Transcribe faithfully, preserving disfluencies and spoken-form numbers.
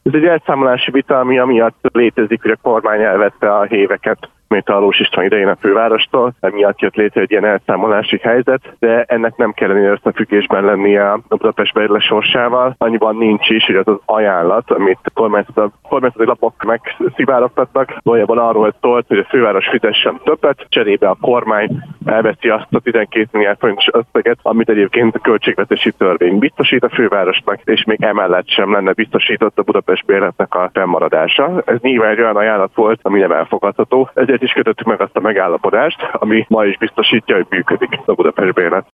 Ez egy elszámolási vita, ami amiatt létezik, hogy a kormány elvette a héveket, mint a Alós István idején a fővárostól, emiatt jött létre egy ilyen elszámolási helyzet, de ennek nem kellene összefüggésben lennie a Budapest Bérlet sorsával. Annyiban nincs is, hogy az az ajánlat, amit a kormányzati lapok megszivárogtattak, valójában arról szólt, hogy a főváros fizessen többet, cserébe a kormány elveszi azt a tizenkét milliárd forintos összeget, amit egyébként a költségvetési törvény biztosít a fővárosnak, és még emellett sem lenne biztosított a Budapest Bérletnek a fennmaradása. Ez nyilván egy olyan ajánlat volt, ami nem elfogadható. Ezért is kötöttük meg azt a megállapodást, ami ma is biztosítja, hogy működik a Budapest Bérlet.